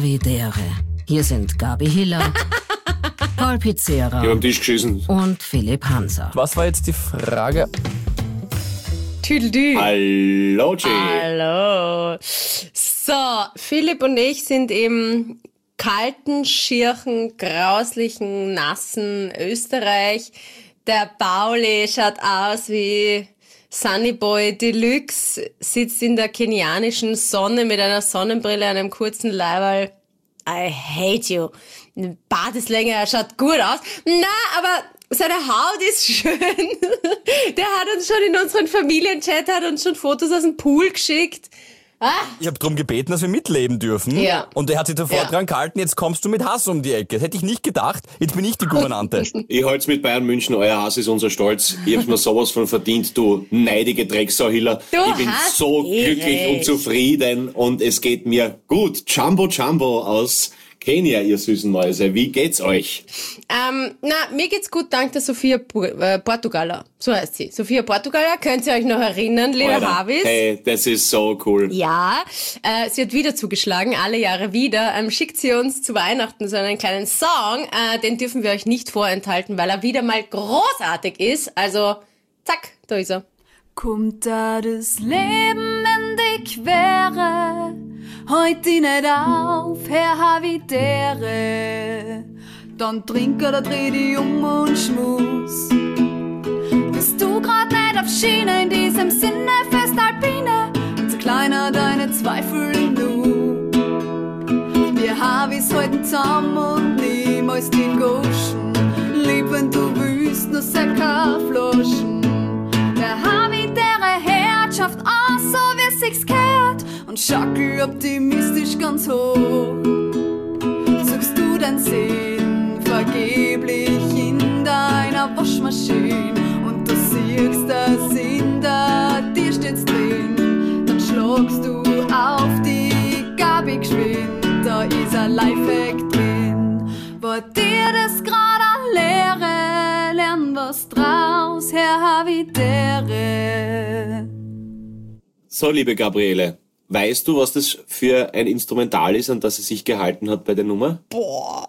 Havidere. Hier sind Gabi Hiller, Paul Pizzera am Tisch geschissen. und Philipp Hanser. Was war jetzt die Frage? Tüdeldü. Hallo, Jay. Hallo. So, Philipp und ich sind im kalten, schierchen, grauslichen, nassen Österreich. Der Pauli schaut aus wie Sunnyboy Deluxe, sitzt in der kenianischen Sonne mit einer Sonnenbrille, einem kurzen Leiberl. I hate you. Ein Bart ist länger, er schaut gut aus. Na, aber seine Haut ist schön. Der hat uns schon in unseren Familienchat, hat uns schon Fotos aus dem Pool geschickt. Ich habe darum gebeten, dass wir mitleben dürfen. Ja. Und er hat sich sofort dran gehalten, jetzt kommst du mit Hass um die Ecke. Das hätte ich nicht gedacht. Jetzt bin ich die Gouvernante. Ich halt's mit Bayern München, euer Hass ist unser Stolz. Ich hab's mir sowas von verdient, du neidige Drecksau, Hiller. Ich bin hast so glücklich und zufrieden und es geht mir gut. Jumbo aus Kenia, ihr süßen Mäuse. Wie geht's euch? Mir geht's gut, dank der Sophia Portugaler. So heißt sie. Sophia Portugaler, könnt ihr euch noch erinnern, liebe Alter, Havis? hey, das ist so cool. Ja, sie hat wieder zugeschlagen, alle Jahre wieder. Schickt sie uns zu Weihnachten so einen kleinen Song. Den dürfen wir euch nicht vorenthalten, weil er wieder mal großartig ist. Also, zack, da ist er. Kommt da das Leben in die Quere, heut dich nicht auf, Herr Havidere. Dann trink oder dreh dich um und schmus. Bist du grad nicht auf Schiene, in diesem Sinne Festalpine, und zerkleiner deine Zweifel im Nu. Wir Havis halten zusammen und niemals den Goschen, lieb wenn du willst, nur Säckerflaschen. Der Havidere Herrschaft an, so wie sich's gehört, und schackel optimistisch ganz hoch. Suchst du dein Sinn vergeblich in deiner Waschmaschine und du siehst das hinter dir steht's drin, dann schlagst du auf die Gabi geschwind, da ist ein Lifehack drin. War dir das grad eine Lehre, lern was draus, Herr Havidere. So, liebe Gabriele, weißt du, was das für ein Instrumental ist, an das sie sich gehalten hat bei der Nummer? Boah.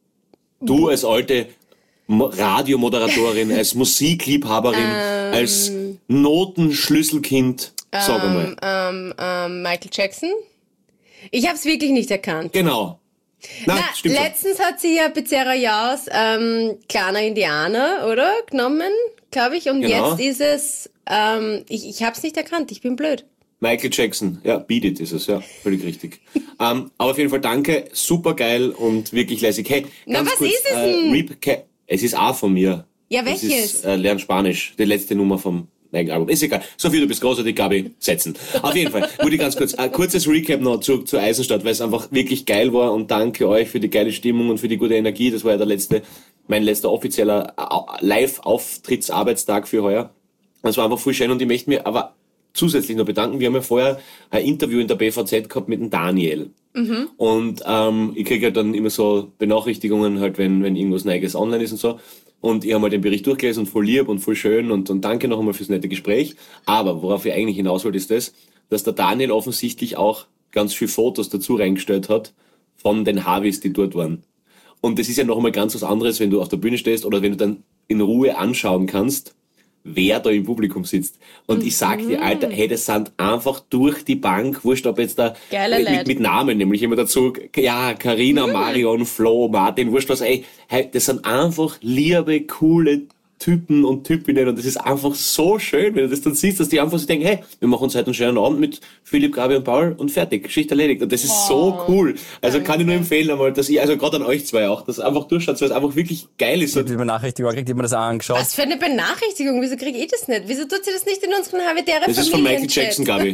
Du als alte Radiomoderatorin, als Musikliebhaberin, als Notenschlüsselkind, sag einmal. Michael Jackson? Ich hab's wirklich nicht erkannt. Genau. Na, stimmt schon. Letztens hat sie ja Pizzera Jaus, kleiner Indianer, oder? Genommen, glaube ich. Und Genau. jetzt ist es, ich hab's nicht erkannt, ich bin blöd. Michael Jackson, ja, Beat It ist es, ja, völlig richtig. Aber auf jeden Fall danke, super geil und wirklich lässig. Hey, ganz was kurz, ist es denn? Es ist auch von mir. Ja, Es welches? ist Lern Spanisch, die letzte Nummer vom eigenen Album. Ist egal. Sophie, du bist großartig, Gabi, setzen. Auf jeden Fall, würde ich ganz kurz, kurzes Recap noch zu Eisenstadt, weil es einfach wirklich geil war und danke euch für die geile Stimmung und für die gute Energie. Das war ja mein letzter offizieller Live-Auftrittsarbeitstag für heuer. Das war einfach voll schön und ich möchte mir aber zusätzlich noch bedanken. Wir haben ja vorher ein Interview in der BVZ gehabt mit dem Daniel. Und ich kriege halt dann immer so Benachrichtigungen halt, wenn irgendwas Neues online ist und so. Und ich habe mal den Bericht durchgelesen und voll lieb und voll schön und danke noch einmal fürs nette Gespräch. Aber worauf ich eigentlich hinaus wollte, ist das, dass der Daniel offensichtlich auch ganz viele Fotos dazu reingestellt hat von den Havis, die dort waren. Und das ist ja noch einmal ganz was anderes, wenn du auf der Bühne stehst oder wenn du dann in Ruhe anschauen kannst, wer da im Publikum sitzt. Und ich sag dir, Alter, hey, das sind einfach durch die Bank, wurscht, ob jetzt da Geile Leute. mit Namen, nämlich immer dazu, ja, Carina, Marion, Flo, Martin, wurscht was, ey, hey, das sind einfach liebe, coole Typen und Typinnen und das ist einfach so schön, wenn du das dann siehst, dass die einfach so denken, hey, wir machen uns heute einen schönen Abend mit Philipp, Gabi und Paul und fertig, Geschichte erledigt. Und das ist so cool. Also kann ich nur empfehlen einmal, dass ihr, also gerade an euch zwei auch, dass einfach durchschaut, weil es einfach wirklich geil ist. Ich habe die Benachrichtigung gekriegt, ich habe mir das auch angeschaut. Was für eine Benachrichtigung? Wieso kriege ich das nicht? Wieso tut sie das nicht in unseren Havidere Das ist von Michael Familienchat? Jackson, Gabi.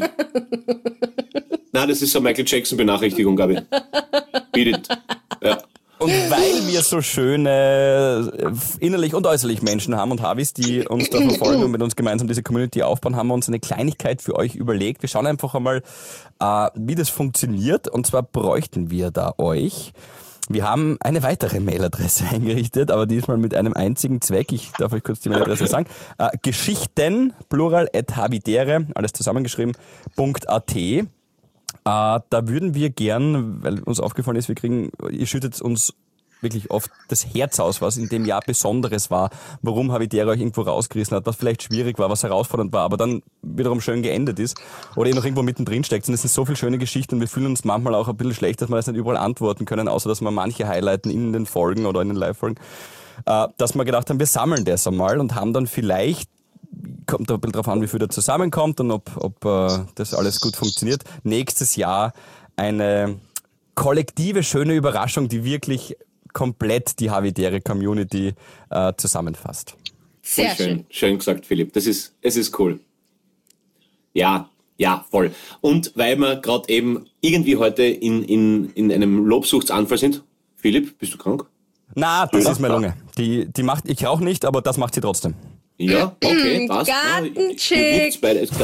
Nein, das ist so eine Michael Jackson Benachrichtigung, Gabi. Beat it. Ja. Und weil wir so schöne innerlich und äußerlich Menschen haben und Havis, die uns da verfolgen und mit uns gemeinsam diese Community aufbauen, haben wir uns eine Kleinigkeit für euch überlegt. Wir schauen einfach einmal, wie das funktioniert. Und zwar bräuchten wir da euch. Wir haben eine weitere Mailadresse eingerichtet, aber diesmal mit einem einzigen Zweck. Ich darf euch kurz die Mailadresse sagen. Geschichten, plural, @havidere, alles zusammengeschrieben, .at. Da würden wir gern, weil uns aufgefallen ist, ihr schüttet uns wirklich oft das Herz aus, was in dem Jahr Besonderes war, warum Havidere euch irgendwo rausgerissen hat, was vielleicht schwierig war, was herausfordernd war, aber dann wiederum schön geendet ist oder ihr noch irgendwo mittendrin steckt. Und es sind so viele schöne Geschichten und wir fühlen uns manchmal auch ein bisschen schlecht, dass wir das nicht überall antworten können, außer dass wir manche highlighten in den Folgen oder in den Live-Folgen, dass wir gedacht haben, wir sammeln das einmal und haben dann vielleicht, kommt ein bisschen drauf an, wie viel da zusammenkommt und ob das alles gut funktioniert, nächstes Jahr eine kollektive, schöne Überraschung, die wirklich komplett die Havidere-Community zusammenfasst. Sehr schön. Schön gesagt, Philipp. Es ist cool. Ja, voll. Und weil wir gerade eben irgendwie heute in einem Lobsuchtsanfall sind. Philipp, bist du krank? Na, das ist meine Lunge. Die macht, ich rauche nicht, aber das macht sie trotzdem. Ja, okay, passt. Gartenchick.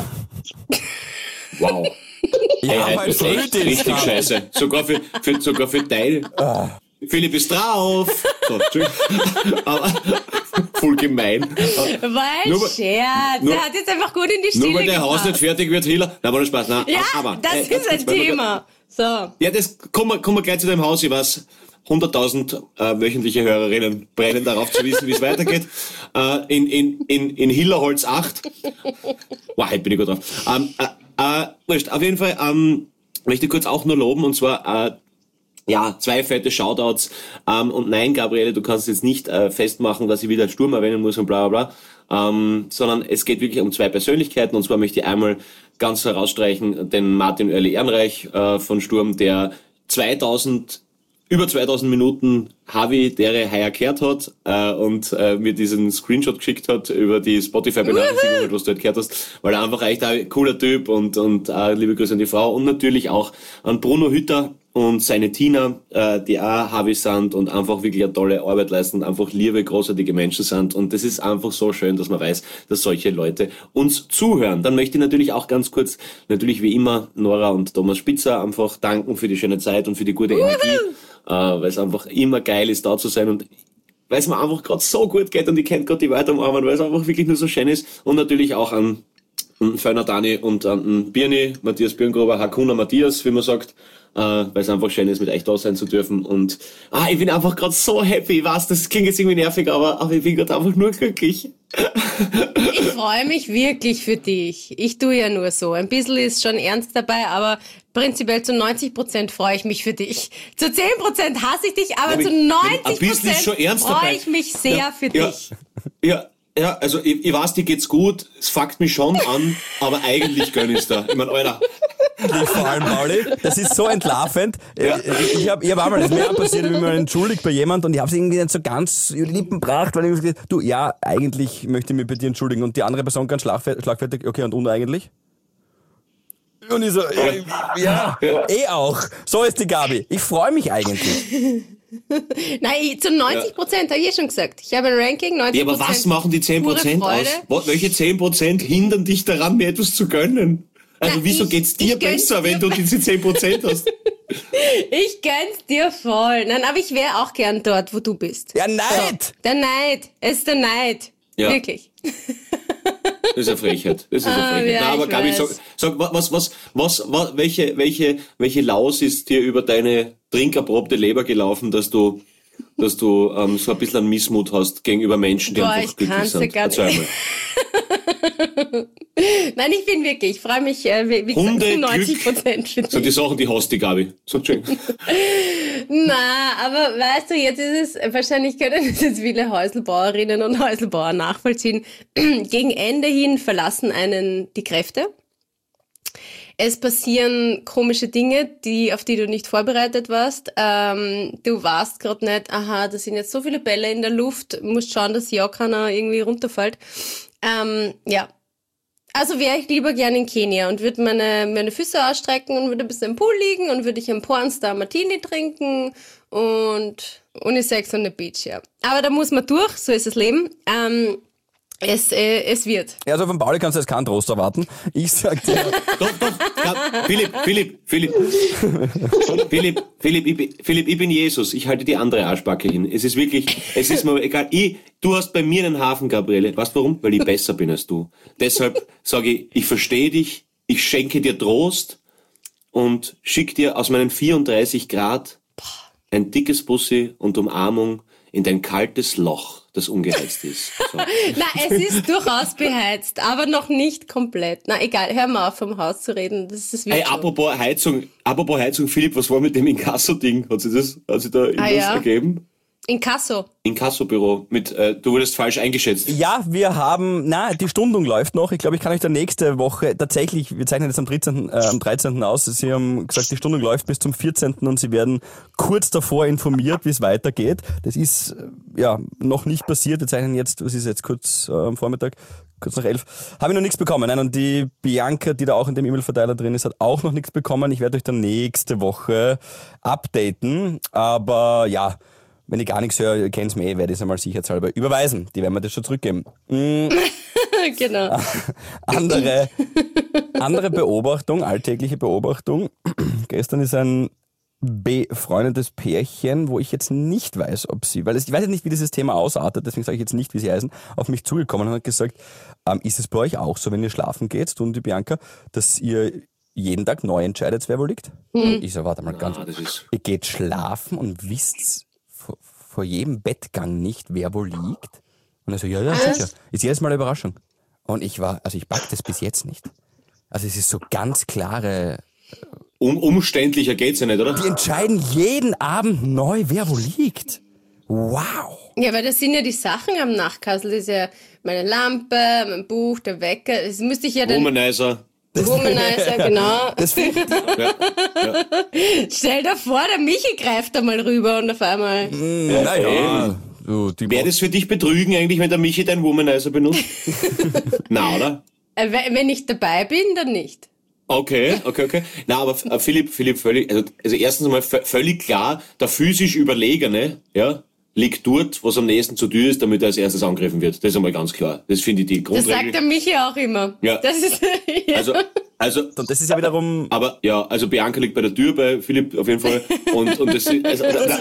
Wow. Ja, heute ist echt richtig scheiße. Sogar für dein... Philipp ist drauf. So, aber voll gemein. War ein Scherz. Der hat jetzt einfach gut in die Stille Nur weil der gebracht. Haus nicht fertig wird, Hiller. Na, war nur Spaß. Nein, Ja, aber, das ist ein Thema. So. Ja, das kommen wir gleich zu dem Haus. Ich weiß, 100.000 wöchentliche Hörerinnen brennen darauf zu wissen, wie es weitergeht. In Hillerholz 8. Wow, heute bin ich gut drauf. Auf jeden Fall möchte ich kurz auch nur loben, und zwar 2 fette Shoutouts. Und nein, Gabriele, du kannst jetzt nicht festmachen, dass ich wieder Sturm erwähnen muss und bla bla bla. Sondern es geht wirklich um 2 Persönlichkeiten. Und zwar möchte ich einmal ganz herausstreichen den Martin Oerli-Ehrenreich von Sturm, der über 2000 Minuten Havidere heuer gehört hat und mir diesen Screenshot geschickt hat über die Spotify-Benachrichtigung, was du halt gehört hast, weil er einfach echt ein cooler Typ und liebe Grüße an die Frau und natürlich auch an Bruno Hütter und seine Tina, die auch Havi sind und einfach wirklich eine tolle Arbeit leisten und einfach liebe, großartige Menschen sind. Und das ist einfach so schön, dass man weiß, dass solche Leute uns zuhören. Dann möchte ich natürlich auch ganz kurz, natürlich wie immer, Nora und Thomas Spitzer einfach danken für die schöne Zeit und für die gute Energie, weil es einfach immer geil ist, da zu sein und weil es mir einfach gerade so gut geht und ich kennt gerade die Leute am Arm, weil es einfach wirklich nur so schön ist. Und natürlich auch an Feiner Dani und an Birni, Matthias Birngruber, Hakuna Matthias, wie man sagt, weil es einfach schön ist, mit euch da sein zu dürfen. Und ich bin einfach gerade so happy. Ich weiß, das klingt jetzt irgendwie nervig, aber ich bin gerade einfach nur glücklich. Ich freue mich wirklich für dich. Ich tue ja nur so. Ein bisschen ist schon ernst dabei, aber prinzipiell zu 90% freue ich mich für dich. Zu 10% hasse ich dich, aber zu 90% freue ich mich sehr für dich. Ja, also ich weiß, dir geht's gut, es fuckt mich schon an, aber eigentlich gönn ich's da. Ich mein, Alter. Vor allem, Pauli, das ist so entlarvend. Ja. Ich hab einmal, das ist mir auch passiert, ich bin mal entschuldigt bei jemand und ich hab's irgendwie nicht so ganz über die Lippen gebracht, weil ich gesagt, du, ja, eigentlich möchte ich mich bei dir entschuldigen und die andere Person ganz schlagfertig, okay, und uneigentlich? Und ich so, ja, auch. So ist die Gabi. Ich freue mich eigentlich. Nein, zu 90% habe ich schon gesagt. Ich habe ein Ranking, 90%. Ja, aber was machen die 10% aus? Welche 10% hindern dich daran, mir etwas zu gönnen? Also wieso geht's dir besser, wenn du diese 10% hast? Ich gönn's dir voll. Nein, aber ich wäre auch gern dort, wo du bist. Ja, Neid! So, der Neid. Es ist der Neid. Ja. Wirklich. Das ist eine Frechheit. Das ist eine Frechheit. Ja, na, aber Gabi, sag, welche Laus ist dir über deine trinkerprobte Leber gelaufen, dass du so ein bisschen einen Missmut hast gegenüber Menschen, die einfach glücklich sind? Erzähl mal. Nein, ich freue mich, wie gesagt, 90% für dich. So die Sachen, die hast du, Gabi. So schön. Na, aber weißt du, jetzt ist es, wahrscheinlich können es jetzt viele Häuselbauerinnen und Häuselbauer nachvollziehen. Gegen Ende hin verlassen einen die Kräfte. Es passieren komische Dinge, auf die du nicht vorbereitet warst. Du warst gerade nicht, da sind jetzt so viele Bälle in der Luft, musst schauen, dass ja keiner irgendwie runterfällt. Ja. Also wäre ich lieber gerne in Kenia und würde meine Füße ausstrecken und würde ein bisschen im Pool liegen und würde ich einen Pornstar Martini trinken und Unisex on the Beach, ja. Aber da muss man durch, so ist das Leben. Es wird. Ja, also von Pauli kannst du jetzt keinen Trost erwarten. Ich sag dir... Doch, Philipp, ich bin Jesus. Ich halte die andere Arschbacke hin. Es ist mir egal. Du hast bei mir einen Hafen, Gabriele. Weißt du warum? Weil ich besser bin als du. Deshalb sage ich verstehe dich, ich schenke dir Trost und schicke dir aus meinen 34 Grad ein dickes Bussi und Umarmung in dein kaltes Loch, das ungeheizt ist. So. Na, es ist durchaus beheizt, aber noch nicht komplett. Na, egal, hör mal auf, vom Haus zu reden. Das ist Hey, apropos Heizung, Philipp, was war mit dem Inkasso-Ding? Hat sich da irgendwas ergeben? Inkasso-Büro mit, du wurdest falsch eingeschätzt. Ja, wir haben, die Stundung läuft noch. Ich glaube, ich kann euch da nächste Woche tatsächlich, wir zeichnen jetzt am 13. aus. Sie haben gesagt, die Stundung läuft bis zum 14. und Sie werden kurz davor informiert, wie es weitergeht. Das ist, noch nicht passiert. Wir zeichnen jetzt, was ist jetzt kurz am Vormittag? Kurz nach 11. Habe ich noch nichts bekommen. Nein, und die Bianca, die da auch in dem E-Mail-Verteiler drin ist, hat auch noch nichts bekommen. Ich werde euch dann nächste Woche updaten. Aber ja, wenn ich gar nichts höre, ihr kennt's mir werde ich es einmal sicherheitshalber überweisen. Die werden mir das schon zurückgeben. Genau. Andere Beobachtung, alltägliche Beobachtung. Gestern ist ein befreundetes Pärchen, wo ich jetzt nicht weiß, ob sie, weil ich weiß jetzt nicht, wie dieses Thema ausartet, deswegen sage ich jetzt nicht, wie sie heißen, auf mich zugekommen und hat gesagt, ist es bei euch auch so, wenn ihr schlafen geht, du und die Bianca, dass ihr jeden Tag neu entscheidet, wer wo liegt? Und ich so, warte mal ganz, ihr geht schlafen und wisst vor jedem Bettgang nicht, wer wo liegt? Und er so, ja, sicher. Ist jedes Mal eine Überraschung. Und ich pack das bis jetzt nicht. Also es ist so ganz klare... Umständlicher geht's ja nicht, oder? Die entscheiden jeden Abend neu, wer wo liegt. Wow. Ja, weil das sind ja die Sachen am Nachtkassel. Das ist ja meine Lampe, mein Buch, der Wecker. Das müsste ich ja dann... Womanizer, genau. ja. Stell dir vor, der Michi greift da mal rüber und auf einmal... Naja. Wäre das für dich betrügen eigentlich, wenn der Michi deinen Womanizer benutzt? Na, oder? Wenn ich dabei bin, dann nicht. Okay. Na, aber Philipp, völlig, also erstens mal völlig klar, der physisch Überlegene, liegt dort, was am nächsten zur Tür ist, damit er als erstes angegriffen wird. Das ist einmal ganz klar. Das finde ich die Grundregel. Das sagt der Michi auch immer. Ja. Das ist, Also, und das ist ja wiederum... Aber, also Bianca liegt bei der Tür, bei Philipp auf jeden Fall. Und das ist,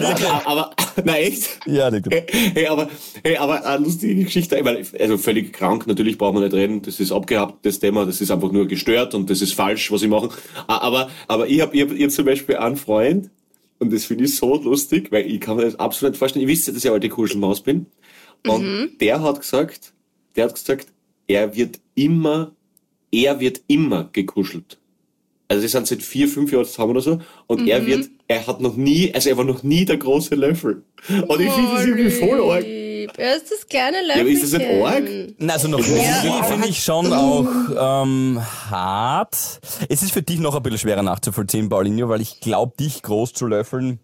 na echt? Ja, nicht gut. Hey, aber eine lustige Geschichte, weil, also völlig krank, natürlich brauchen wir nicht reden, das ist abgehabt, das Thema, das ist einfach nur gestört und das ist falsch, was ich mache. Aber ich hab zum Beispiel einen Freund, und das finde ich so lustig, weil ich kann mir das absolut nicht vorstellen, ich wisse, dass ich eine alte Kuschelmaus bin. Und der hat gesagt, er wird immer gekuschelt. Also die sind seit 4-5 Jahren zusammen oder so. Und er war noch nie der große Löffel. Und ich finde das irgendwie voll arg. Er ist das kleine Löffel. Ja, aber ist das nicht arg? Na, also noch nie finde ich schon auch hart. Es ist für dich noch ein bisschen schwerer nachzuvollziehen, Paulinho, weil ich glaube, dich groß zu löffeln.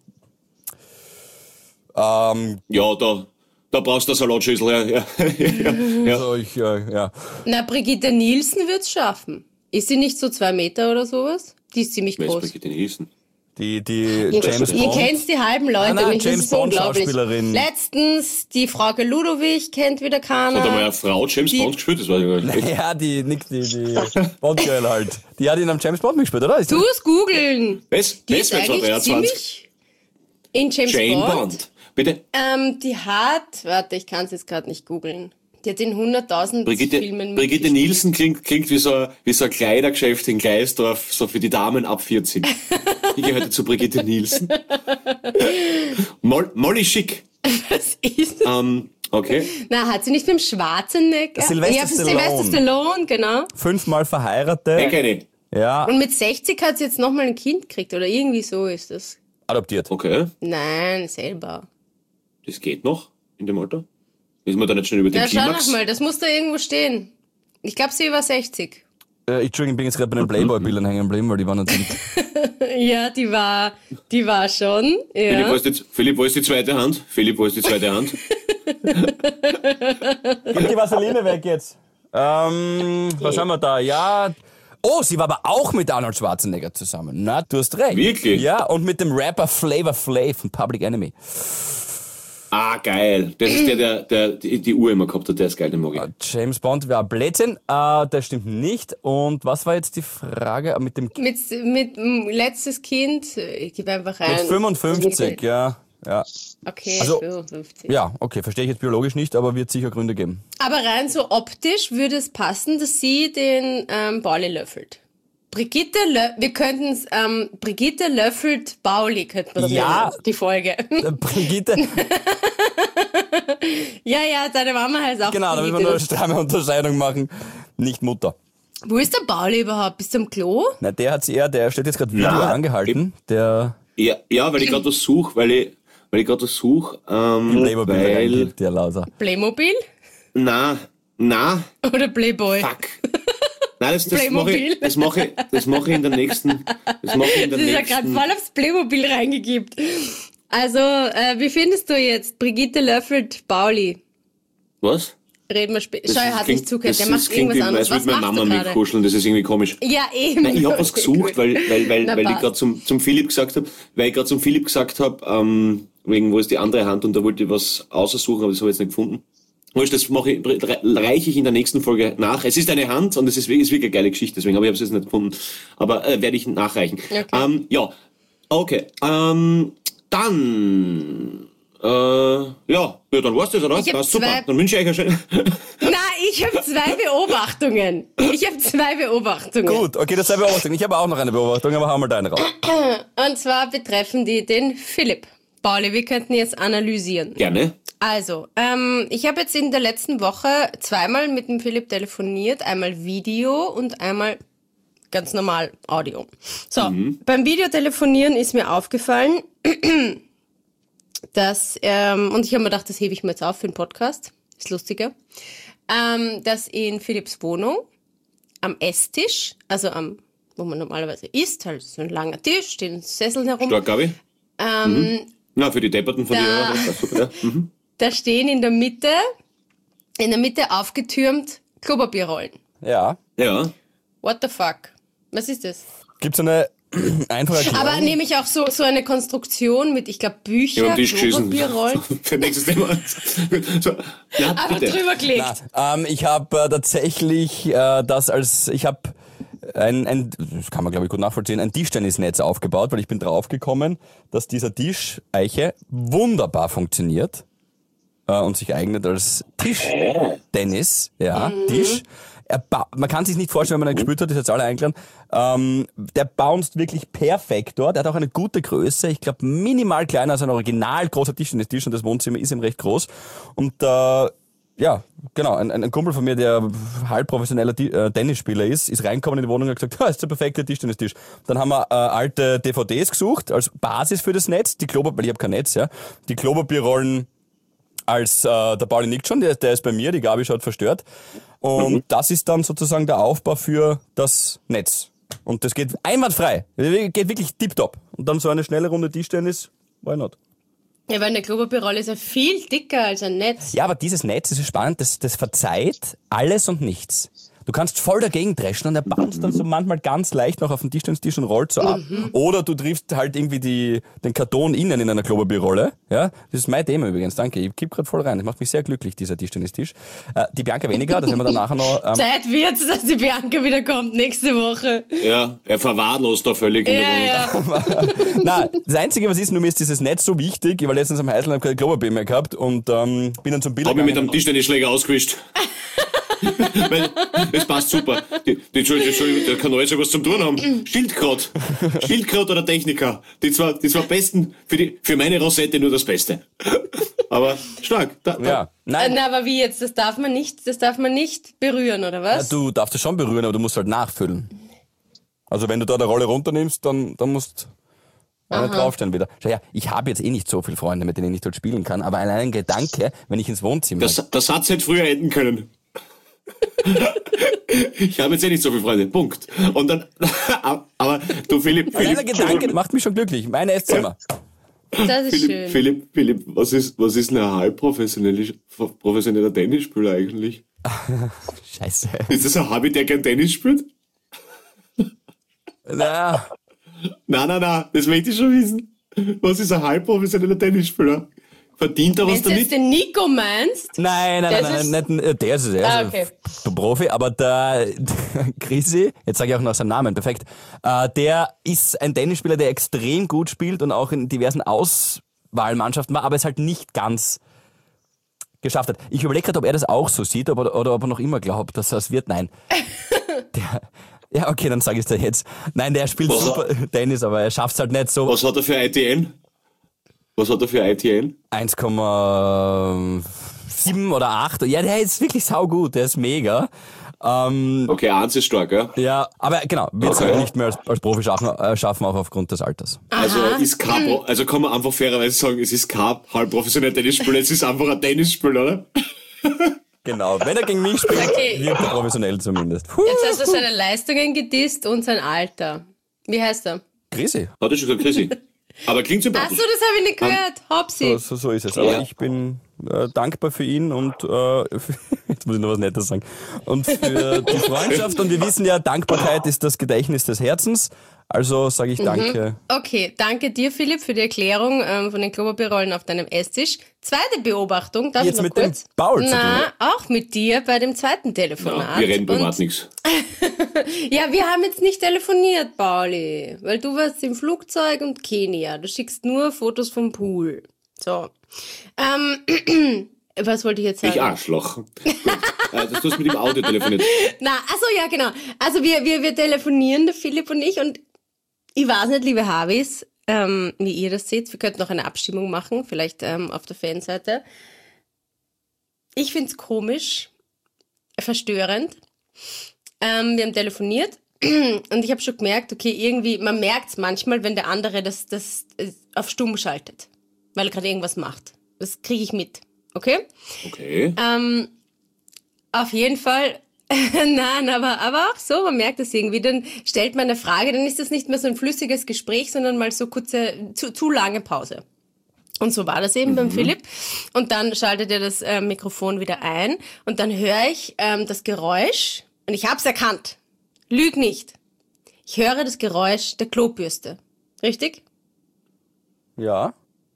Ja, da brauchst du eine Salatschüssel. Ja. Also Na, Brigitte Nielsen wird's schaffen. Ist sie nicht so 2 Meter oder sowas? Die ist ziemlich Wer ist groß. Brigitte Nielsen? Die James Ihr Bond. kennt die halben Leute Nein, nicht. James Das ist Bond unglaublich. Schauspielerin. Letztens die Frauke Ludowig kennt wieder keiner. Hat einmal eine Frau James Bond gespielt? Das weiß ich gar nicht. Ja, die Bond-Girl halt. Die hat in einem James Bond gespielt, oder? Du es googeln. Was? Die ist eigentlich ziemlich in James Bond. Bitte? Die hat, warte, ich kann es jetzt gerade nicht googeln. Die hat in 100.000 Filmen Brigitte Nielsen klingt wie so ein Kleidergeschäft in Gleisdorf, so für die Damen ab 40. Ich gehörte zu Brigitte Nielsen. Molly Schick. Was ist das? Okay. Na, hat sie nicht mit dem Schwarzenegger? Sylvester Stallone, genau. 5-mal verheiratet. Den kenne ich. Ja, Und mit 60 hat sie jetzt nochmal ein Kind gekriegt, oder irgendwie so ist das. adoptiert. Okay. Nein, selber. Das geht noch in dem Alter? Ist man da nicht schon über den Ja, schau Klimax? noch mal, das muss da irgendwo stehen. Ich glaube, sie war 60. Entschuldigung, ich bin jetzt gerade bei den Playboy-Bildern hängen geblieben, weil die waren natürlich... Ja, die war schon. Ja. Philipp, wo ist die zweite Hand? Gib die Vaseline weg jetzt. Was haben wir da? Ja... Oh, sie war aber auch mit Arnold Schwarzenegger zusammen. Na, du hast recht. Wirklich? Ja, und mit dem Rapper Flavor Flav von Public Enemy. Ah, geil. Das ist der die Uhr immer gehabt hat, der ist geil, den mag ich. James Bond war Blödsinn, das stimmt nicht. Und was war jetzt die Frage mit dem... Mit letztes Kind, ich gebe einfach ein. Mit 55, ja. Okay, Also, 55. Ja, okay, verstehe ich jetzt biologisch nicht, aber wird sicher Gründe geben. Aber rein so optisch würde es passen, dass sie den Pauli löffelt. Brigitte löffelt Pauli, könnte man das Ja. nennen, die Folge. Brigitte, Ja, deine Mama heißt auch genau, da müssen wir nur eine stramme Unterscheidung machen. Nicht Mutter. Wo ist der Pauli überhaupt? Bist du am Klo? Na, der steht jetzt gerade Video Ja. angehalten. Der Ja, weil ich gerade was suche, Playmobil, weil... der Lauser. Playmobil? Na, Oder Playboy? fuck. Nein, das Playmobil. mach ich in der nächsten... Das ist ja gerade voll aufs Playmobil reingekippt. Also, wie findest du jetzt Brigitte löffelt Pauli? Was? Reden wir später. Schau, er hat nicht zugehört. Der das macht klingt irgendwas wie, anderes. als Was würde meine machst Mama du gerade? mitkuscheln, das ist irgendwie komisch. Ja, eben. Nein, ich habe was gesucht, weil Na, ich passt. gerade zum Philipp gesagt habe, wegen wo ist die andere Hand und da wollte ich was aussuchen, aber das habe ich jetzt nicht gefunden. Wurscht, das reiche ich in der nächsten Folge nach. Es ist eine Hand und es ist wirklich eine geile Geschichte, deswegen habe ich es jetzt nicht gefunden. Aber werde ich nachreichen. Okay. Okay. Dann dann war's das, oder? Ich hab Passt super. zwei- Dann wünsche ich euch eine schöne... Nein, ich habe zwei Beobachtungen. Gut, okay, das ist eine Beobachtung. Ich habe auch noch eine Beobachtung, aber hau mal deine raus. Und zwar betreffen die den Philipp. Pauli, wir könnten jetzt analysieren. Gerne. Also, ich habe jetzt in der letzten Woche zweimal mit dem Philipp telefoniert. Einmal Video und einmal ganz normal Audio. So, beim Videotelefonieren ist mir aufgefallen, dass, und ich habe mir gedacht, das hebe ich mir jetzt auf für den Podcast, ist lustiger, dass in Philipps Wohnung am Esstisch, also wo man normalerweise isst, halt so ein langer Tisch, stehen Sesseln herum, Stark, Gabi. Na, für die Depperten von dir. Das ist super, ja. da stehen in der Mitte aufgetürmt Klopapierrollen. Ja. Ja. What the fuck? Was ist das? Gibt's eine einfache Erklärung? Aber nehme ich auch so eine Konstruktion mit, ich glaube, Ich Bücher, habe am Tisch geschissen. Klopapierrollen, Für nächstes Thema. So, ja, aber bitte. drüber gelegt. Ich habe tatsächlich das kann man glaube ich gut nachvollziehen, ein Tischtennisnetz aufgebaut, weil ich bin draufgekommen, dass dieser Tisch-Eiche wunderbar funktioniert und sich eignet als Tischtennis, Tisch. Man kann sich nicht vorstellen, wenn man ihn gespielt hat, ist jetzt alle eingeladen. Der bounced wirklich perfekt dort. Er hat auch eine gute Größe. Ich glaube, minimal kleiner als ein original großer Tischtennistisch und das Wohnzimmer ist ihm recht groß. Und ja, genau, ein Kumpel von mir, der halb professioneller Tennisspieler ist reingekommen in die Wohnung und hat gesagt, das ist der perfekte Tischtennistisch. Dann haben wir alte DVDs gesucht als Basis für das Netz, weil ich habe kein Netz, ja. Die Klopapierrollen als der Pauli nickt schon, der ist bei mir, die Gabi schaut verstört. Und das ist dann sozusagen der Aufbau für das Netz. Und das geht einwandfrei, geht wirklich tipptopp. Und dann so eine schnelle Runde Tischtennis, why not? Ja, weil eine Klopapierrolle ist ja viel dicker als ein Netz. Ja, aber dieses Netz, das ist spannend, das verzeiht alles und nichts. Du kannst voll dagegen dreschen und er bounced dann so manchmal ganz leicht noch auf den Tischtennistisch und rollt so ab. Oder du triffst halt irgendwie den Karton innen in einer Klopapierrolle. Ja, das ist mein Thema übrigens, danke. Ich kipp gerade voll rein. Das macht mich sehr glücklich, dieser Tischtennistisch. Die Bianca weniger, das werden wir dann nachher noch... Zeit wird's, dass die Bianca wieder kommt nächste Woche. Ja, er verwahrlost da völlig in der Wohnung. Nein, das Einzige, was ist, nur mir ist dieses Netz so wichtig. Ich war letztens am Heißland, habe kein Klopapier mehr gehabt und bin dann zum Biller Hab ich mit gegangen. einem Tischtennisschläger ausgewischt. Weil, es passt super. Entschuldigung, der kann alles was zum tun haben. Schildkraut oder Techniker. Die zwei besten, für meine Rosette nur das Beste. Aber stark. Ja, nein. Na, aber wie jetzt? Das darf man nicht berühren, oder was? Du darfst es schon berühren, aber du musst halt nachfüllen. Also wenn du da eine Rolle runternimmst, dann musst du nicht draufstellen wieder. Schau her, ich habe jetzt eh nicht so viele Freunde, mit denen ich nicht dort spielen kann, aber allein ein Gedanke, wenn ich ins Wohnzimmer... Der Satz hätte früher enden können. Ich habe jetzt eh nicht so viele Freunde. Punkt. Und dann, aber du Philipp. Allein der Gedanke macht mich schon glücklich. Mein Esszimmer. Das ist schön. Philipp, was ist denn ein professioneller Tennisspieler eigentlich? Scheiße. Ist das ein Hobby, der gern Tennis spielt? Na, Nein, das möchte ich schon wissen. Was ist ein halbprofessioneller Tennisspieler? Verdient er was Wenn du damit? jetzt den Nico meinst, nein, nicht, der ist es. okay. Profi, aber der Chrissy, jetzt sage ich auch noch seinen Namen, perfekt, der ist ein Tennisspieler, der extrem gut spielt und auch in diversen Auswahlmannschaften war, aber es halt nicht ganz geschafft hat. Ich überlege gerade, ob er das auch so sieht oder ob er noch immer glaubt, dass er es wird. Nein. Ja, okay, dann sage ich es dir jetzt. Nein, der spielt super Tennis, aber er schafft es halt nicht so. Was hat er für ITN? 1,7 oder 8. Ja, der ist wirklich saugut, der ist mega. Okay, 1 ist stark, ja? Ja, aber genau, wird es Okay. halt nicht mehr als Profi schaffen, auch aufgrund des Alters. Also also kann man einfach fairerweise sagen, es ist kein halb professioneller Tennisspieler, es ist einfach ein Tennisspieler, oder? Genau, wenn er gegen mich spielt, Okay. wirkt er professionell zumindest. Jetzt hast du seine Leistungen gedisst und sein Alter. Wie heißt er? Grisi. Hat er schon gesagt, Chrissy. Aber klingt Achso, sympathisch. das habe ich nicht gehört. Hopsi. So ist es. Aber Ja. ich bin dankbar für ihn und jetzt muss ich noch was Nettes sagen. Und für die Freundschaft. Und wir wissen ja, Dankbarkeit ist das Gedächtnis des Herzens. Also sage ich danke. Okay, danke dir, Philipp, für die Erklärung von den Klopapierrollen auf deinem Esstisch. Zweite Beobachtung, darf Jetzt ich noch mit dem kurz? Paul zu Na, auch mit dir bei dem zweiten Telefonat. Ja, wir reden Und- privat nichts. Ja, wir haben jetzt nicht telefoniert, Pauli, weil du warst im Flugzeug und Kenia. Du schickst nur Fotos vom Pool. So. Was wollte ich jetzt sagen? Ich Arschloch. Gut. Das tust mit dem Audio telefoniert. Na, also ja, genau. Also wir telefonieren, der Philipp und ich ich weiß nicht, liebe Habis, wie ihr das seht. Wir könnten noch eine Abstimmung machen, vielleicht auf der Fanseite. Ich find's komisch, verstörend. Wir haben telefoniert und ich habe schon gemerkt, okay, irgendwie, man merkt's manchmal, wenn der andere das auf Stumm schaltet, weil er gerade irgendwas macht. Das kriege ich mit, okay? Okay. Auf jeden Fall, nein, aber auch so, man merkt es irgendwie, dann stellt man eine Frage, dann ist das nicht mehr so ein flüssiges Gespräch, sondern mal so kurze, zu lange Pause. Und so war das eben beim Philipp. Und dann schaltet er das Mikrofon wieder ein und dann höre ich das Geräusch und ich hab's erkannt. Lüg nicht. Ich höre das Geräusch der Klobürste. Richtig? Ja.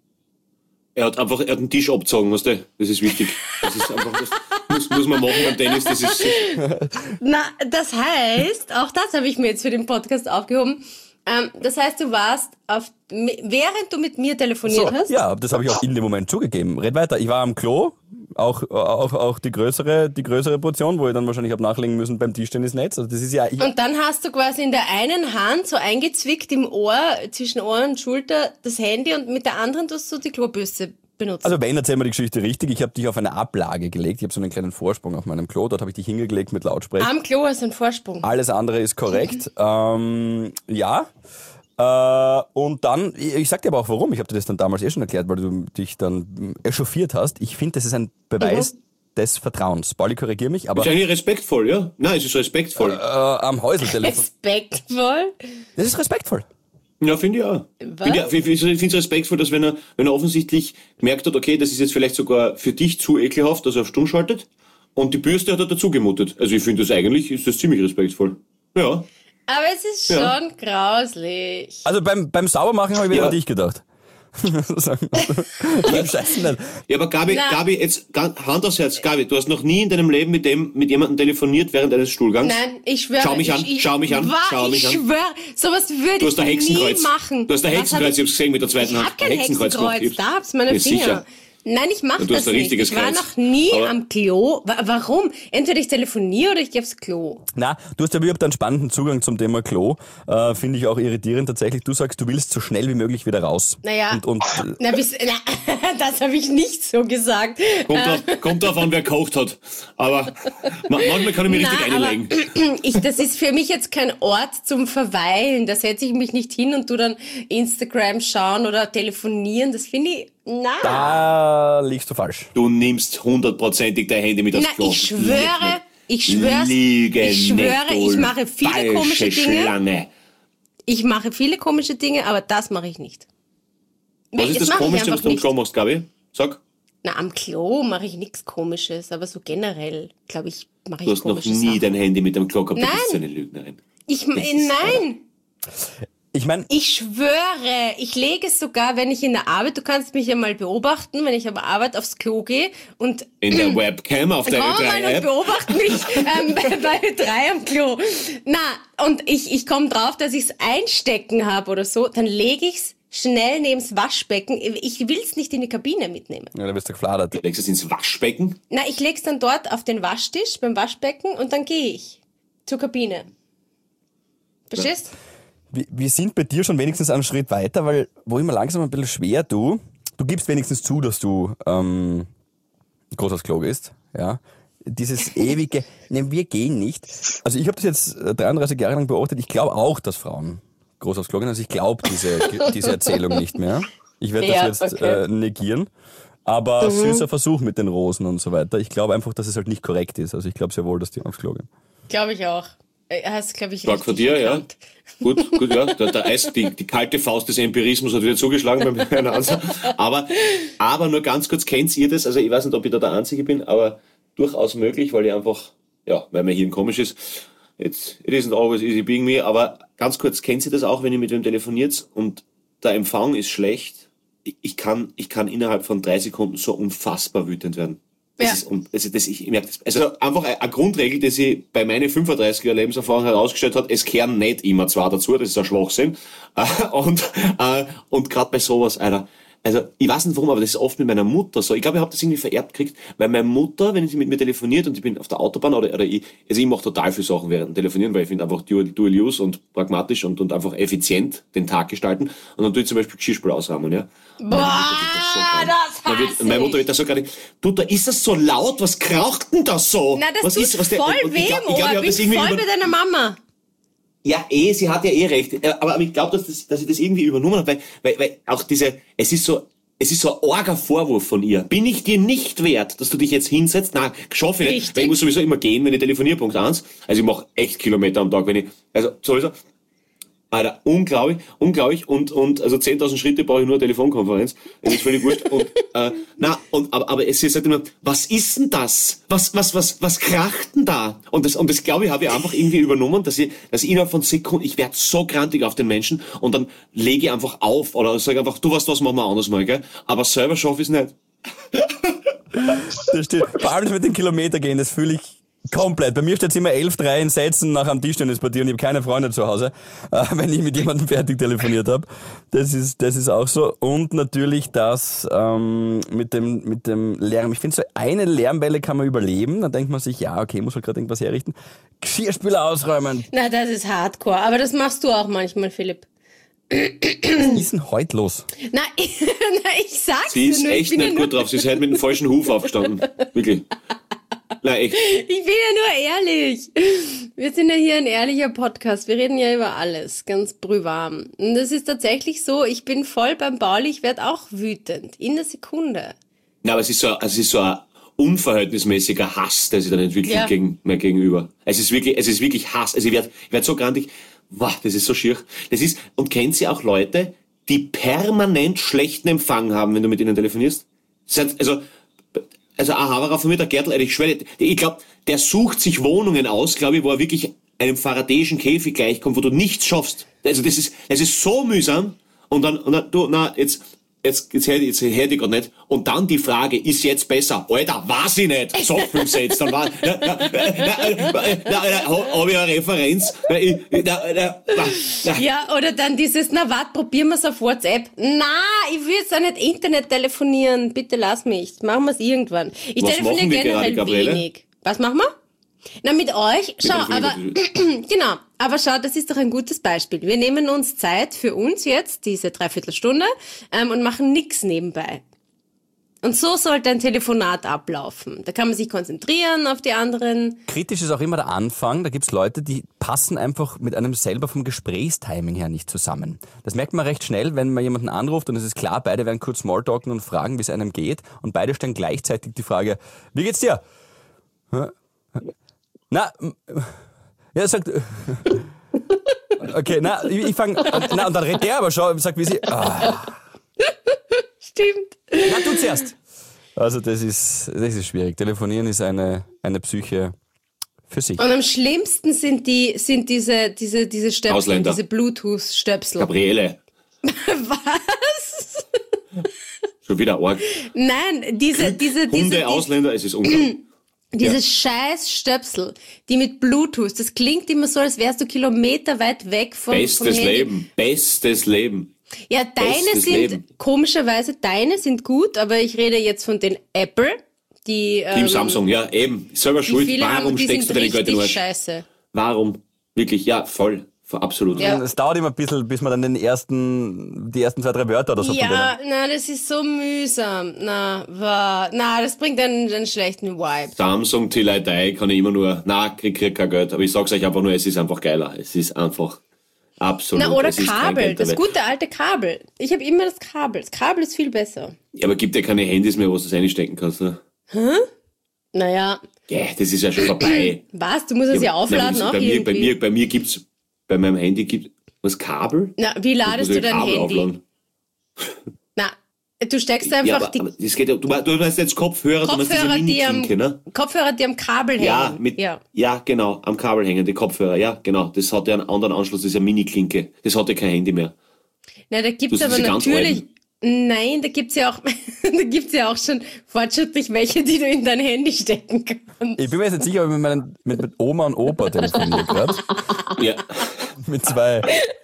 Er hat einen Tisch abgezogen, weißt du? Das ist wichtig. Das ist einfach, das muss man machen beim Tennis. Das ist, Na, das heißt, auch das habe ich mir jetzt für den Podcast aufgehoben. Das heißt, du warst während du mit mir telefoniert hast. Ja, das habe ich auch in dem Moment zugegeben. Red weiter. Ich war am Klo, auch die größere Portion, wo ich dann wahrscheinlich habe nachlegen müssen beim Tischtennisnetz. Also das ist ja. Und dann hast du quasi in der einen Hand so eingezwickt im Ohr, zwischen Ohr und Schulter, das Handy und mit der anderen tust du die Klobürste benutzen. Also wenn, erzähl mal die Geschichte richtig. Ich habe dich auf eine Ablage gelegt. Ich habe so einen kleinen Vorsprung auf meinem Klo. Dort habe ich dich hingelegt mit Lautsprecher. Am Klo hast du einen Vorsprung. Alles andere ist korrekt. Ja. Und dann, ich sag dir aber auch warum. Ich habe dir das dann damals schon erklärt, weil du dich dann echauffiert hast. Ich finde, das ist ein Beweis des Vertrauens. Pauli, korrigier mich, aber ist eigentlich respektvoll, ja? Nein, es ist respektvoll. am Häuseltelefon. Respektvoll. Das ist respektvoll. Ja, finde ich auch. Was? Ich finde es respektvoll, dass wenn er offensichtlich gemerkt hat, okay, das ist jetzt vielleicht sogar für dich zu ekelhaft, dass er auf Stumm schaltet, und die Bürste hat er dazu gemutet. Also ich finde das eigentlich, ist das ziemlich respektvoll. Ja. Aber es ist Ja. schon grauslich. Also beim Saubermachen habe ich wieder Ja. an dich gedacht. Beim Scheißen nicht. Ja, aber Gabi, jetzt Hand aufs Herz, Gabi, du hast noch nie in deinem Leben mit jemandem telefoniert während eines Stuhlgangs? Nein, ich schwöre. Schau mich an, schau mich an, schau mich ich an. schwöre, sowas würde Du hast ein ich nie Hexenkreuz. machen. Du hast ein Was Hexenkreuz, hab ich hab's gesehen mit der zweiten Ich Hand. hab kein Ein Hexenkreuz, gemacht. da hab's meine Ja, Finger. sicher. Nein, ich mach Ja, du hast das ein nicht. richtiges Ich war Kreuz. noch nie Aber- am Klo. Warum? Entweder ich telefoniere oder ich gehe aufs Klo. Na, du hast ja überhaupt einen spannenden Zugang zum Thema Klo. Finde ich auch irritierend tatsächlich. Du sagst, du willst so schnell wie möglich wieder raus. Naja. Und Das habe ich nicht so gesagt. Kommt drauf an, wer kocht hat. Aber manchmal kann ich mich richtig Na, einlegen. Das ist für mich jetzt kein Ort zum Verweilen. Da setze ich mich nicht hin und tu dann Instagram schauen oder telefonieren. Das finde ich, da liegst du falsch. Du nimmst 100%ig dein Handy mit aufs Klo. Ich schwöre, ich schwöre, Lüge ich schwöre, nicht, du ich mache viele falsche komische Dinge. Schlange. Ich mache viele komische Dinge, aber das mache ich nicht. Was ist das mache ich Komischste, einfach was du am nicht. Klo machst, Gabi? Sag. Na, am Klo mache ich nichts Komisches, aber so generell, glaube ich, mache Du ich hast noch komische nie Sachen. dein Handy mit dem Klo gehabt. Du Nein. bist so eine Lügnerin. Nein, Ich meine, ich schwöre, ich lege es sogar, wenn ich in der Arbeit, du kannst mich ja mal beobachten, wenn ich am Arbeit aufs Klo gehe und In der Webcam auf der komm mal und Ö3-App. beobachte mich bei Ö3 am Klo. Na, und ich komme drauf, dass ich es einstecken habe oder so, dann lege ich es schnell neben's Waschbecken. Ich will es nicht in die Kabine mitnehmen. ja, da wirst du gefladert. Legst du es ins Waschbecken? Na, ich lege es dann dort auf den Waschtisch beim Waschbecken und dann gehe ich zur Kabine. Verstehst? Wir sind bei dir schon wenigstens einen Schritt weiter, weil wo ich mir langsam ein bisschen schwer du gibst wenigstens zu, dass du groß aufs Klo gehst, ja. Dieses ewige, ne, wir gehen nicht. Also ich habe das jetzt 33 Jahre lang beobachtet. Ich glaube auch, dass Frauen groß aufs Klo gehen. Also ich glaube diese Erzählung nicht mehr. Ich werde das jetzt negieren. Aber süßer Versuch mit den Rosen und so weiter. Ich glaube einfach, dass es halt nicht korrekt ist. Also ich glaube sehr wohl, dass die aufs Klo gehen. Glaube ich auch. Hast, glaube ich, Stark von dir, erkannt. Ja. Gut, ja. Die kalte Faust des Empirismus hat wieder zugeschlagen bei meiner Ansatz. Aber nur ganz kurz, kennt ihr das? Also ich weiß nicht, ob ich da der Einzige bin, aber durchaus möglich, weil ich einfach, ja, weil mein Hirn komisch ist. It isn't always easy being me, aber ganz kurz, kennt ihr das auch, wenn ihr mit wem telefoniert und der Empfang ist schlecht? Ich kann innerhalb von 3 Sekunden so unfassbar wütend werden. Ja. Ich merke das. Also einfach eine Grundregel, die sich bei meinen 35er Lebenserfahrung herausgestellt hat, es kehren nicht immer 2 dazu, das ist ein Schwachsinn. Und gerade bei sowas, Alter. Also ich weiß nicht warum, aber das ist oft mit meiner Mutter so. Ich glaube, ich habe das irgendwie vererbt gekriegt, weil meine Mutter, wenn sie mit mir telefoniert und ich bin auf der Autobahn oder ich mache total viele Sachen während dem Telefonieren, weil ich finde einfach Dual Use und pragmatisch und einfach effizient den Tag gestalten. Und dann tue ich zum Beispiel Geschirrspül ausrahmen, ja. Boah, das hasse ich. Meine Mutter wird das so gerade, du, da ist das so laut, was kraucht denn das so? Na, das tut voll weh, ich bin voll bei deiner Mama. Ja, sie hat ja recht. Aber ich glaube, dass ich das irgendwie übernommen habe, weil auch es ist so ein arger Vorwurf von ihr. Bin ich dir nicht wert, dass du dich jetzt hinsetzt? Nein, schaffe ich nicht. Weil ich muss sowieso immer gehen, wenn ich telefoniere, Punkt 1. Also ich mache echt Kilometer am Tag, also sowieso. Alter, unglaublich. Und also 10.000 Schritte brauche ich nur eine Telefonkonferenz. Das ist völlig wurscht. Aber es ist halt immer, was ist denn das? Was kracht denn da? Und das glaube ich, habe ich einfach irgendwie übernommen, dass ich innerhalb von Sekunden, ich werde so grantig auf den Menschen und dann lege ich einfach auf oder sage einfach, du weißt was, machen wir anders mal, gell? Aber selber schaffe ich es nicht. Das stimmt. Vor allem mit den Kilometer gehen, das fühle ich komplett. Bei mir steht es immer 11:3 in Sätzen nach am Tischtennis bei dir und ich habe keine Freunde zu Hause, wenn ich mit jemandem fertig telefoniert habe. Das ist auch so. Und natürlich das mit dem Lärm. Ich finde, so eine Lärmwelle kann man überleben. Dann denkt man sich, ja, okay, muss halt gerade irgendwas herrichten. Geschirrspüler ausräumen. Na, das ist Hardcore. Aber das machst du auch manchmal, Philipp. Was ist denn heute los? Na, ich sag's dir. Sie ist nur, echt nicht gut drauf. Sie ist halt mit dem falschen Huf aufgestanden. Wirklich. Nein, echt. Ich bin ja nur ehrlich. Wir sind ja hier ein ehrlicher Podcast. Wir reden ja über alles, ganz brühwarm. Und das ist tatsächlich so, ich bin voll beim Pauli, ich werde auch wütend. In der Sekunde. Na, aber es ist so ein unverhältnismäßiger Hass, der sich dann entwickelt gegen mir gegenüber. Es ist wirklich Hass. Also ich werd so grantig. Wow, das ist so schier. Und kennt sie auch Leute, die permanent schlechten Empfang haben, wenn du mit ihnen telefonierst? Also ein Haverer von mir, der Gertl, ich schwöre, ich glaube, der sucht sich Wohnungen aus, glaube ich, wo er wirklich einem faradäischen Käfig gleichkommt, wo du nichts schaffst. Also das ist so mühsam. Und dann jetzt hätte ich gerade nicht. Und dann die Frage, ist jetzt besser? Alter, weiß ich nicht. So 5 Sätze. Dann habe ich eine Referenz. Ja, oder dann dieses, na warte, probieren wir es auf WhatsApp. Na, ich will jetzt auch nicht Internet telefonieren. Bitte lass mich. Machen wir es irgendwann. Ich telefoniere generell wenig. Was machen wir? Na, mit euch, schau, aber schau, das ist doch ein gutes Beispiel. Wir nehmen uns Zeit für uns jetzt, diese 3/4 Stunde, und machen nix nebenbei. Und so sollte ein Telefonat ablaufen. Da kann man sich konzentrieren auf die anderen. Kritisch ist auch immer der Anfang. Da gibt's Leute, die passen einfach mit einem selber vom Gesprächstiming her nicht zusammen. Das merkt man recht schnell, wenn man jemanden anruft und es ist klar, beide werden kurz Smalltalken und fragen, wie es einem geht. Und beide stellen gleichzeitig die Frage, wie geht's dir? Na, ja, sagt, okay, na, ich fange, und dann redet der aber schon und sagt, wie sie, Stimmt. Na, du zuerst. Also das ist schwierig. Telefonieren ist eine Psyche für sich. Und am schlimmsten sind diese Stöpsel, Ausländer. diese Bluetooth-Stöpsel. Gabriele. Was? Schon wieder arg. Nein, diese Ausländer, es ist unglaublich. Dieses scheiß Stöpsel, die mit Bluetooth, das klingt immer so, als wärst du kilometerweit weg vom Handy. Bestes Leben. Ja, komischerweise deine sind gut, aber ich rede jetzt von den Apple, die Team Samsung, ja, eben, selber schuld. Warum steckst du deine Geld in den Arsch? Scheiße. Warum? Wirklich, ja, voll. Absolut. Ja. Es dauert immer ein bisschen, bis man dann die ersten 2-3 Wörter oder so von Ja, denen. na, das ist so mühsam. Na, das bringt einen schlechten Vibe. Samsung Till I Die kann ich immer nur, krieg kein Geld, aber ich sag's euch einfach nur, es ist einfach geiler. Es ist einfach absolut. Na, oder es ist kein Kabel, Geld das dabei. gute alte Kabel. Ich habe immer das Kabel. Das Kabel ist viel besser. Ja, aber gibt ja keine Handys mehr, wo du das reinstecken kannst. Ne? Naja, Ja, das ist ja schon vorbei. was? Du musst es ja aufladen auch irgendwie. Bei mir gibt's, bei meinem Handy gibt was Kabel? Na, wie ladest Muss du ich dein Kabel Handy? aufladen. Na, du steckst einfach Ja, aber das geht ja, du hast jetzt Kopfhörer, du hast diese Mini-Klinke, ne? Kopfhörer, die am Kabel hängen. Ja, genau, am Kabel hängen, die Kopfhörer, ja, genau. Das hat ja einen anderen Anschluss, das ist eine Mini-Klinke. Das hat ja kein Handy mehr. Na, da gibt's Du hast aber diese ganz natürlich... alten. Nein, da gibt's ja auch schon fortschrittlich welche, die du in dein Handy stecken kannst. Ich bin mir jetzt nicht sicher, ob ich mit Oma und Opa telefoniere gerade. Ja. Mit zwei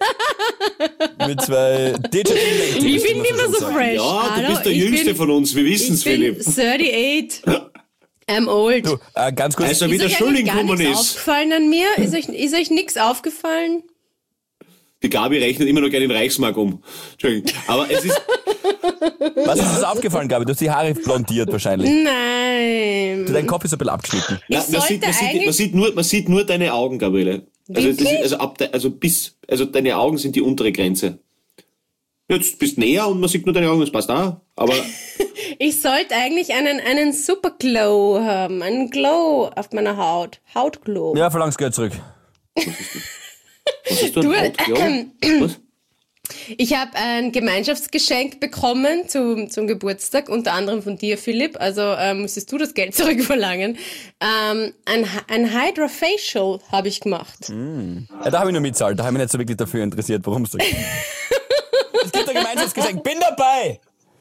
Digital Natives. Ich bin wie man immer so sagt. fresh. Ja, du Hallo, bist der ich Jüngste bin- von uns, wir wissen's, Ich bin Philipp. 38. I'm old. Du, ganz kurz. Also, wie Ist der euch Schulling eigentlich gar gekommen nichts ist. aufgefallen an mir? Ist euch nichts aufgefallen? Die Gabi rechnet immer noch gerne in Reichsmark um. Entschuldigung. Aber es ist, Was ist das aufgefallen, Gabi? Du hast die Haare blondiert wahrscheinlich. Nein. Dein Kopf ist ein bisschen abgeschnitten. man sieht nur deine Augen, Gabriele. Also, das ist, also deine Augen sind die untere Grenze. Jetzt bist du näher und man sieht nur deine Augen, das passt auch. Aber Ich sollte eigentlich einen Super Glow haben. Einen Glow auf meiner Haut. Hautglow. Ja, verlang's Geld zurück. was hast du? Was? Ich habe ein Gemeinschaftsgeschenk bekommen zum Geburtstag, unter anderem von dir, Philipp. Also musstest du das Geld zurückverlangen. Ein Hydra-Facial habe ich gemacht. Ja, da habe ich nur mitzahlt. Da habe ich mich nicht so wirklich dafür interessiert, warum es da geht. Es gibt ein Gemeinschaftsgeschenk. Bin dabei!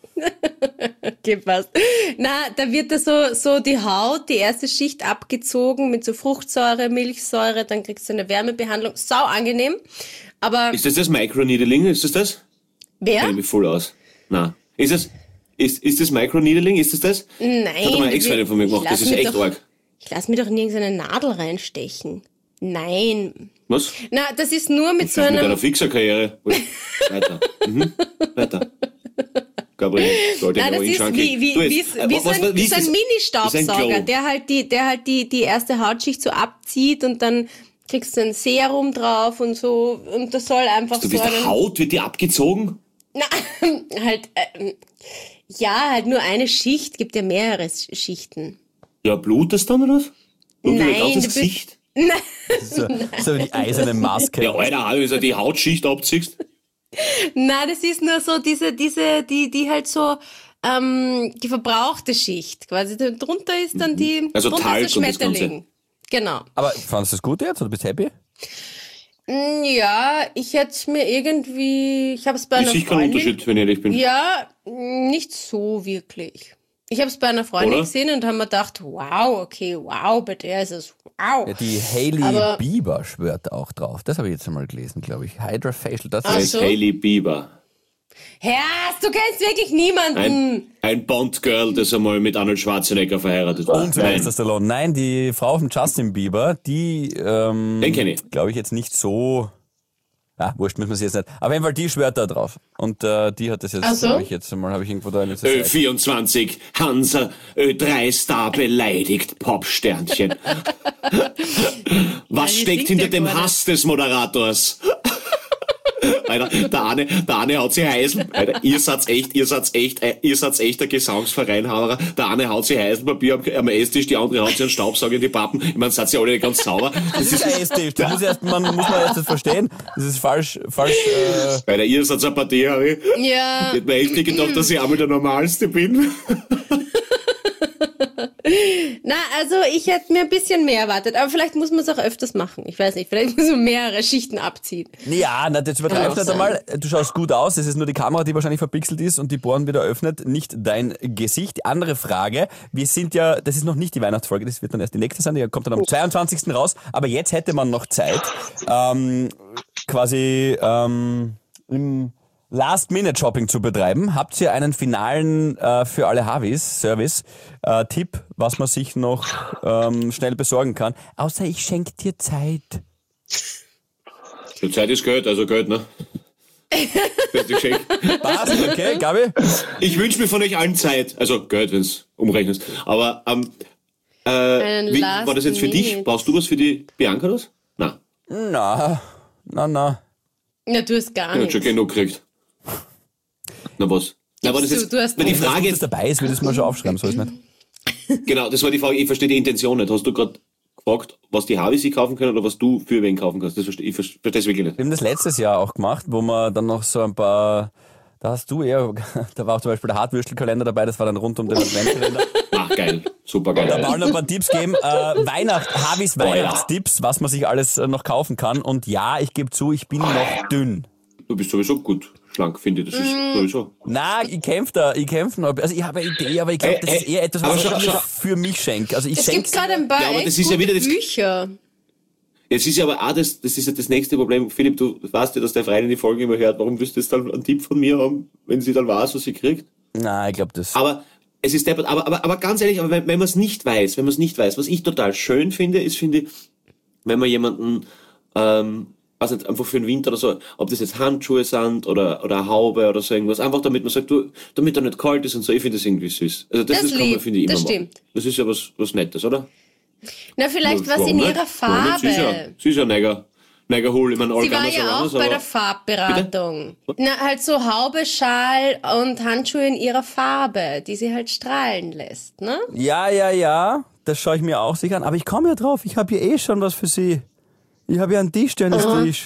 Okay, passt. Na, da wird da so die Haut, die erste Schicht abgezogen mit so Fruchtsäure, Milchsäure, dann kriegst du eine Wärmebehandlung. Sau angenehm. Aber Ist das Microneedling? Ist das? wer? Kenn ich mich voll aus. Nein. Ist das Microneedling? Ist das? Nein. Das hat mal eine Ex-Freundin von mir gemacht. Das ist echt arg. Ich lass mir doch nirgends eine Nadel reinstechen. Nein. Was? Na, das ist nur mit so Mit einem... deiner Fixer-Karriere. Weiter. Weiter. Gabriel, sollte ich Nein, noch das ist hinschauen. wie so ein Mini-Staubsauger, der halt die erste Hautschicht so abzieht und dann kriegst du ein Serum drauf und so und das soll einfach Du so bist der Haut, wird die abgezogen? Na, halt, halt nur eine Schicht, gibt ja mehrere Schichten. Ja, blutet dann oder was? Blutet Nein, dein ganzes du bist- Gesicht? So die eiserne Maske. Ja, Alter, wenn du die Hautschicht abziehst. Na, das ist nur so die halt so, die verbrauchte Schicht. Quasi drunter ist dann die, Also drunter Talg ist und der das Ganze. Schmetterling. Genau. Aber fandest du das gut jetzt oder bist du happy? Ja, ich hätte mir irgendwie, ich habe es bei Ich einer sehe keinen Freundin. Unterschied, wenn ich ehrlich bin. Ja, nicht so wirklich. Ich habe es bei einer Freundin Oder? gesehen und haben mir gedacht, wow, bei der ist es wow. Ja, die Hailey Aber- Bieber schwört auch drauf. Das habe ich jetzt einmal gelesen, glaube ich. Hydra Facial. Das Ach Das ist ist so. Hailey Bieber. Herr, du kennst wirklich niemanden. Ein Bond-Girl, das einmal mit Arnold Schwarzenegger verheiratet war. und Sylvester Stallone. Nein, die Frau von Justin Bieber, die, Den kenne ich. glaube ich, jetzt nicht so... wurscht, müssen wir sie jetzt nicht. Auf jeden Fall, die schwört da drauf. Und die hat das jetzt, Ach so? glaube ich, jetzt einmal, habe ich irgendwo da in letzter Zeit. Ö24, Hansa, Ö3-Star beleidigt, Popsternchen. Was wie steckt singt hinter der dem gerade? Hass des Moderators? Alter, der eine haut sich Heisel. Alter, ihr seid echt der Gesangsverein, der eine haut sich Heiselpapier am Esstisch, die andere haut sich einen Staubsauger in die Pappen. Ich meine, seid ihr alle nicht ganz sauber. Das ist ein Esstisch. Das muss man erst das verstehen. Das ist falsch. Alter, ihr seid eine Partie, Harry. Ja, Ich hätte mir echt nicht gedacht, dass ich einmal der Normalste bin. na, also ich hätte mir ein bisschen mehr erwartet, aber vielleicht muss man es auch öfters machen. Ich weiß nicht, vielleicht muss man mehrere Schichten abziehen. Ja, na, das übertreibst Kann nicht auch einmal. Du schaust gut aus. Es ist nur die Kamera, die wahrscheinlich verpixelt ist und die Poren wieder öffnet, nicht dein Gesicht. Die andere Frage, wir sind ja, das ist noch nicht die Weihnachtsfolge, das wird dann erst die nächste sein, die kommt dann am 22. raus, aber jetzt hätte man noch Zeit, im Last-Minute-Shopping zu betreiben. Habt ihr einen finalen für alle Harvis Service Tipp, was man sich noch schnell besorgen kann? Außer ich schenke dir Zeit. Die Zeit ist Geld, also Geld, ne? Beste Geschenk. Passt, okay, Gabi? Ich wünsche mir von euch allen Zeit. Also Geld, wenn es umrechnest. Aber war das jetzt für dich? Brauchst du was für die Bianca das? Nein. Na. Ja, du hast gar Ich hab nichts. schon genug gekriegt. Na was? Na, aber das Du jetzt, hast weil die nichts. Frage Das jetzt, dabei ist, will das mal schon aufschreiben, so ist nicht. genau, das war die Frage, ich verstehe die Intention nicht. Hast du gerade gefragt, was die Havi sich kaufen können oder was du für wen kaufen kannst? Ich verstehe es wirklich nicht. Wir haben das letztes Jahr auch gemacht, wo wir dann noch so ein paar, da war auch zum Beispiel der Hartwürstelkalender dabei, das war dann rund um den Adventkalender. Ach, geil. Super geil. Da wollen wir ein paar Tipps geben. Havis Weihnachtstipps, was man sich alles noch kaufen kann. Und ja, ich gebe zu, ich bin noch dünn. Du bist sowieso gut schlank, finde ich. Das ist sowieso. Na, ich kämpfe noch. Also ich habe eine Idee, aber ich glaube, das ist eher etwas, was ich für mich schenke. Also ich Es gibt schenke gerade ein paar Ja, aber echt das ist ja gute wieder das- Bücher. Jetzt ist ja aber auch das ist ja das nächste Problem. Philipp, du weißt ja, dass der Freund die Folge immer hört. Warum willst du jetzt dann einen Tipp von mir haben, wenn sie dann weiß, was sie kriegt? Na, ich glaube das. Aber es ist deppert. Aber ganz ehrlich, aber wenn man es nicht weiß, was ich total schön finde, ist, wenn man jemanden, weiß nicht, einfach für den Winter oder so, ob das jetzt Handschuhe sind oder eine Haube oder so irgendwas, einfach damit man sagt, damit er nicht kalt ist und so, ich finde das irgendwie süß. Also das Das kann man, lieb, finde ich, immer das machen. stimmt. Das ist ja was Nettes, oder? Na, vielleicht was Warum in nicht? ihrer Warum nicht? Farbe. Sie ist ja Neger Hol. Ich meine, Sie war Allgäuer ja auch so bei aber- der Farbberatung. Na, halt so Haube, Schal und Handschuhe in ihrer Farbe, die sie halt strahlen lässt, ne? Ja, das schaue ich mir auch sicher an. Aber ich komme ja drauf, ich habe hier schon was für sie. Ich habe ja einen Tischtennistisch.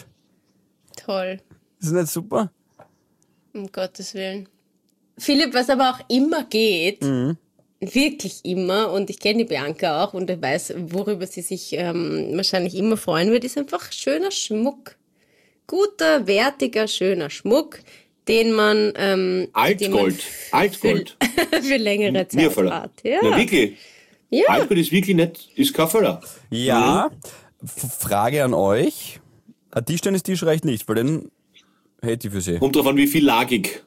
Toll, Ist das nicht super? um Gottes Willen. Philipp, was aber auch immer geht, wirklich immer, und ich kenne die Bianca auch und ich weiß, worüber sie sich wahrscheinlich immer freuen wird, ist einfach schöner Schmuck. Guter, wertiger, schöner Schmuck, den man Altgold. Altgold. für längere Zeit Mirfäller. hat. Ja. Na, wirklich. Ja. Altgold ist wirklich nicht, ist kein Fehler. Ja. Frage an euch. Ein Tischtennistisch reicht nicht, weil den hätte ich für sie. Kommt drauf an, wie viel lagig.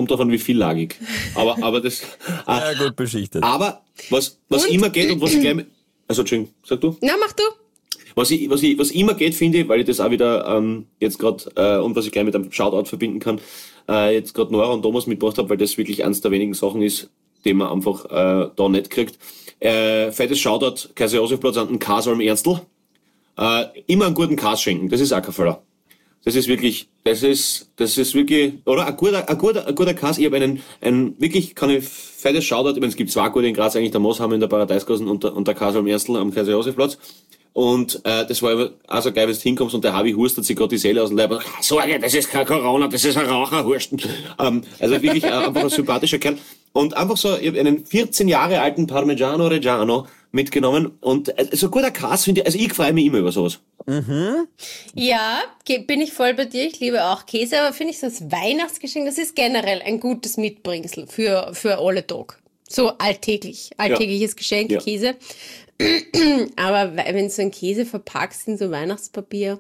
Aber das, Ja, gut beschichtet. aber was immer geht und was ich gleich, also, Entschuldigung, sag du? Na, mach du. Was immer geht, finde ich, weil ich das auch wieder jetzt gerade und was ich gleich mit einem Shoutout verbinden kann, jetzt gerade Nora und Thomas mitgebracht habe, weil das wirklich eins der wenigen Sachen ist, die man einfach da nicht kriegt. Fettes Shoutout, Kaiser-Josef-Platz an den Kasalm Ernstl. Immer einen guten Kas schenken, das ist auch kein Fehler. Das ist wirklich, oder ein guter Kas. Ich habe einen wirklich, kann ich fettes Shoutout, ich meine, es gibt zwei gute in Graz, eigentlich der Mooshammer in der Paradiesgassen und der Kasalm Ernstl am Kaiser-Josef-Platz. Und das war immer auch so geil, wenn du hinkommst und der Havi hustet sich gerade die Seele aus dem Leib und Sorge, das ist kein Corona, das ist ein Raucherhursten. Also wirklich einfach ein sympathischer Kerl. Und einfach so, ich habe einen 14 Jahre alten Parmigiano Reggiano mitgenommen und so ein guter Kas finde ich, also ich freue mich immer über sowas. Ja, bin ich voll bei dir. Ich liebe auch Käse, aber finde ich so als Weihnachtsgeschenk, das ist generell ein gutes Mitbringsel für alle Tag. So alltägliches Geschenk, Ja. Käse. Aber wenn du so einen Käse verpackst in so Weihnachtspapier,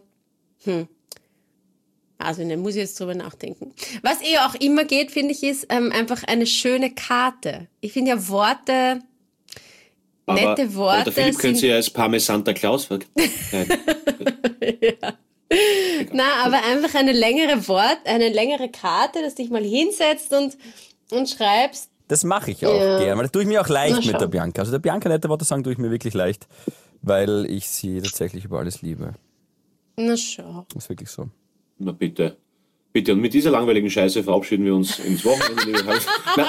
also da muss ich jetzt drüber nachdenken. Was auch immer geht, finde ich, ist einfach eine schöne Karte. Ich finde ja Worte, nette Worte. Aber der Philipp könnte sich ja als Parmesan Santa Claus verkleiden. Na, aber einfach eine längere Karte, dass du dich mal hinsetzt und schreibst. Das mache ich auch gern, weil das tue ich mir auch leicht Na, mit schau. der Bianca. Also der Bianca nette Worte sagen tue ich mir wirklich leicht, weil ich sie tatsächlich über alles liebe. Na schau. Das ist wirklich so. Na bitte. Bitte. Und mit dieser langweiligen Scheiße verabschieden wir uns ins Wochenende, liebe Havis.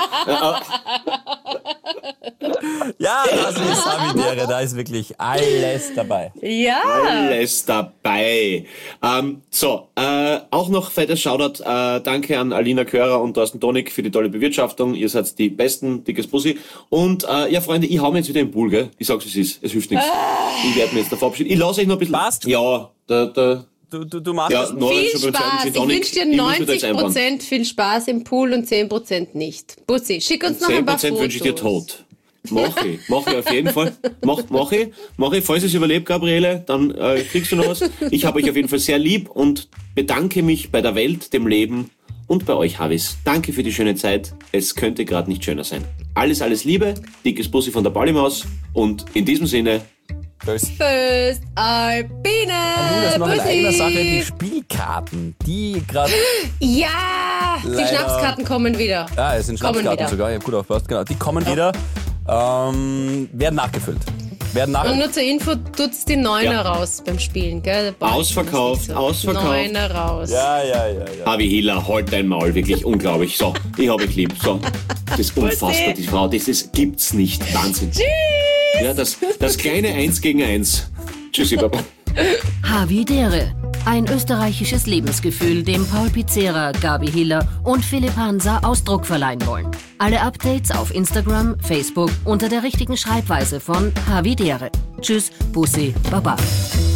Ja, das ist Habitäre, da ist wirklich alles dabei. Ja. Alles dabei. Auch noch fettes Shoutout. Danke an Alina Körer und Thorsten Tonik für die tolle Bewirtschaftung. Ihr seid die Besten, dickes Bussi. Und ja, Freunde, ich hau mir jetzt wieder in den Pool, gell? Ich sag's, wie es ist. Es hilft nichts. Ich werde mir jetzt da verabschieden. Ich lasse euch noch ein bisschen... Passt. Ja, Du machst ja, das. Nora ist Viel schon beim zweiten Spaß. Gin Ich Tonic. wünsche dir Ich muss mir da jetzt einbauen. 90% viel Spaß im Pool und 10% nicht. Bussi, schick uns noch ein paar 10% Fotos. wünsche ich dir tot. Mach ich auf jeden Fall. Mach ich. Falls es überlebt, Gabriele, dann kriegst du noch was. Ich habe euch auf jeden Fall sehr lieb und bedanke mich bei der Welt, dem Leben und bei euch, Havis. Danke für die schöne Zeit. Es könnte gerade nicht schöner sein. Alles Liebe. Dickes Bussi von der Ballimaus. Und in diesem Sinne, Föstalpine. Und das ist noch in Bussi. eigener Sache die Spielkarten, die gerade... Ja, die Leider- Schnapskarten kommen wieder. Ja, es sind Kommen Schnapskarten wieder. sogar, ich hab gut aufgepasst, genau. Die kommen wieder, werden nachgefüllt. Und nur zur Info, tut's die Neuner Ja. raus beim Spielen, gell? Der Ball Ausverkauft, ist ausverkauft. Neuner raus. Ja. Harvey Hiller, halt dein Maul, wirklich unglaublich. So, ich hab dich lieb. So, das ist unfassbar, die Frau, gibt's nicht. Wahnsinn. Ja, das kleine 1 gegen 1. Tschüssi, Baba. Havidere. Ein österreichisches Lebensgefühl, dem Paul Pizzera, Gabi Hiller und Philipp Hansa Ausdruck verleihen wollen. Alle Updates auf Instagram, Facebook unter der richtigen Schreibweise von Havidere. Tschüss, Bussi, Baba.